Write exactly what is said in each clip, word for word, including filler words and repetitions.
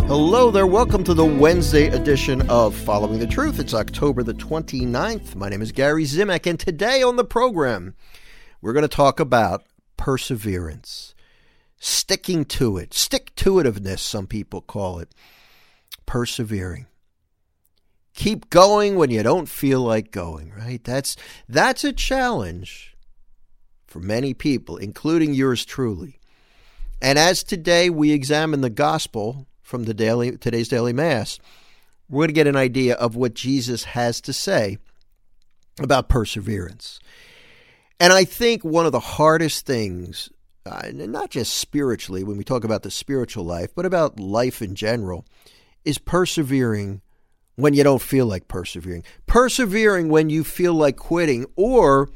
Hello there. Welcome to the Wednesday edition of Following the Truth. It's October the twenty-ninth. My name is Gary Zimak, and today on the program, we're going to talk about perseverance, sticking to it, stick-to-itiveness, some people call it, persevering. Keep going when you don't feel like going, right? That's that's a challenge for many people, including yours truly. And as today we examine the gospel from the daily today's daily mass, we're going to get an idea of what Jesus has to say about perseverance. And I think one of the hardest things, uh, not just spiritually when we talk about the spiritual life, but about life in general, is persevering when you don't feel like persevering. Persevering when you feel like quitting or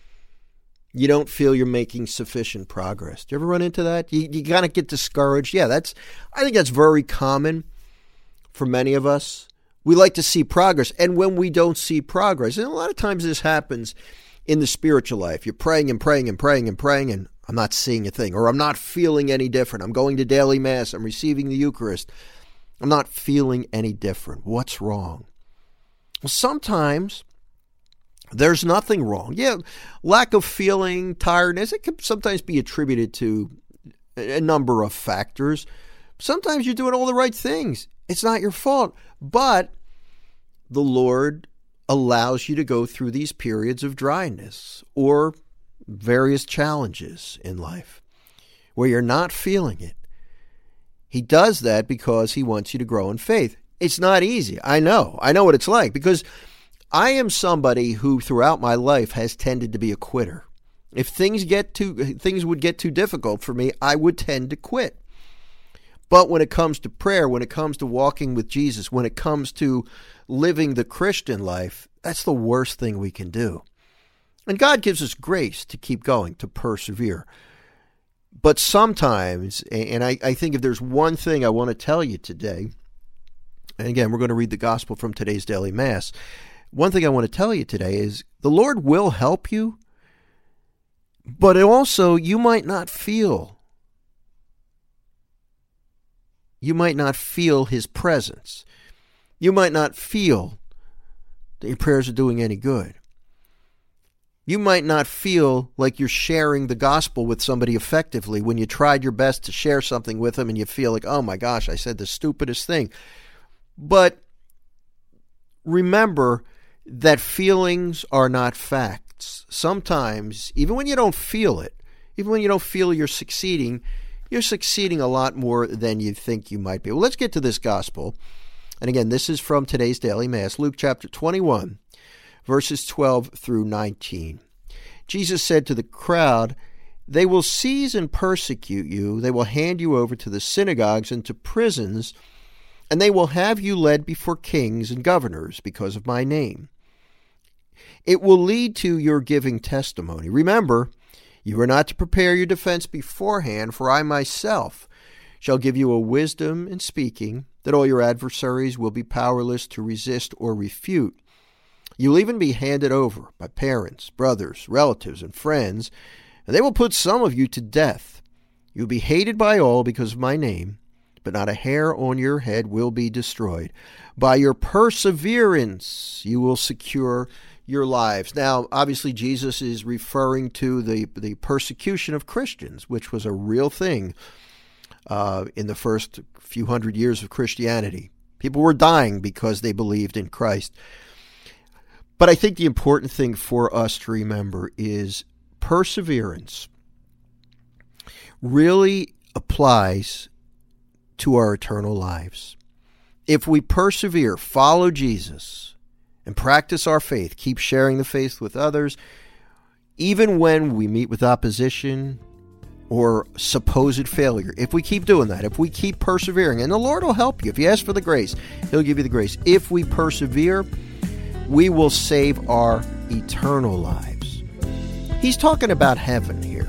you don't feel you're making sufficient progress. Do you ever run into that? You, you kind of get discouraged. Yeah, that's. I think that's very common for many of us. We like to see progress. And when we don't see progress, and a lot of times this happens in the spiritual life. You're praying and praying and praying and praying, and I'm not seeing a thing, or I'm not feeling any different. I'm going to daily mass. I'm receiving the Eucharist. I'm not feeling any different. What's wrong? Well, sometimes there's nothing wrong. Yeah, lack of feeling, tiredness, it can sometimes be attributed to a number of factors. Sometimes you're doing all the right things. It's not your fault. But the Lord allows you to go through these periods of dryness or various challenges in life where you're not feeling it. He does that because he wants you to grow in faith. It's not easy. I know. I know what it's like because I am somebody who throughout my life has tended to be a quitter. If things get too things would get too difficult for me, I would tend to quit. But when it comes to prayer, when it comes to walking with Jesus, when it comes to living the Christian life, that's the worst thing we can do. And God gives us grace to keep going, to persevere. But sometimes, and I, I think if there's one thing I want to tell you today, and again, we're going to read the gospel from today's daily mass. One thing I want to tell you today is the Lord will help you, but also you might not feel. You might not feel his presence. You might not feel that your prayers are doing any good. You might not feel like you're sharing the gospel with somebody effectively when you tried your best to share something with them and you feel like, oh my gosh, I said the stupidest thing. But remember that feelings are not facts. Sometimes, even when you don't feel it, even when you don't feel you're succeeding, you're succeeding a lot more than you think you might be. Well, let's get to this gospel. And again, this is from today's daily mass, Luke chapter twenty-one, verses twelve through nineteen. Jesus said to the crowd, "They will seize and persecute you. They will hand you over to the synagogues and to prisons, and they will have you led before kings and governors because of my name. It will lead to your giving testimony. Remember, you are not to prepare your defense beforehand, for I myself shall give you a wisdom in speaking that all your adversaries will be powerless to resist or refute. You'll even be handed over by parents, brothers, relatives, and friends, and they will put some of you to death. You'll be hated by all because of my name, but not a hair on your head will be destroyed. By your perseverance, you will secure your lives." Now, obviously, Jesus is referring to the, the persecution of Christians, which was a real thing uh, in the first few hundred years of Christianity. People were dying because they believed in Christ. But I think the important thing for us to remember is perseverance really applies to our eternal lives. If we persevere, follow Jesus, and practice our faith, keep sharing the faith with others, even when we meet with opposition or supposed failure, if we keep doing that, if we keep persevering, and the Lord will help you. If you ask for the grace, he'll give you the grace. If we persevere, we will save our eternal lives. He's talking about heaven here.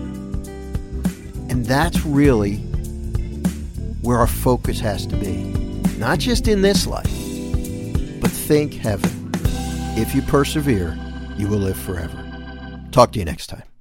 And that's really where our focus has to be. Not just in this life, but think heaven. If you persevere, you will live forever. Talk to you next time.